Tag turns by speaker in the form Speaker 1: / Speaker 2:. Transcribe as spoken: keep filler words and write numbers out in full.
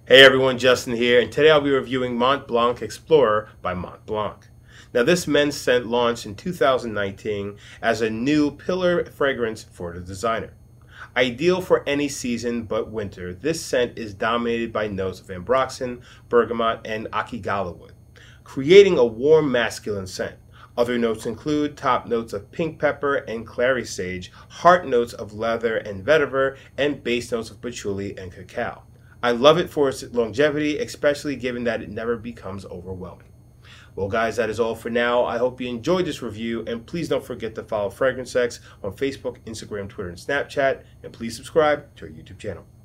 Speaker 1: Hey everyone, Justin here, and today I'll be reviewing Mont Blanc Explorer by Mont Blanc. Now this men's scent launched in two thousand nineteen as a new pillar fragrance for the designer. Ideal for any season but winter, this scent is dominated by notes of ambroxan, bergamot, and akigala wood, creating a warm masculine scent. Other notes include top notes of pink pepper and clary sage, heart notes of leather and vetiver, and base notes of patchouli and cacao. I love it for its longevity, especially given that it never becomes overwhelming. Well guys, that is all for now. I hope you enjoyed this review, and please don't forget to follow Fragrance X on Facebook, Instagram, Twitter, and Snapchat, and please subscribe to our YouTube channel.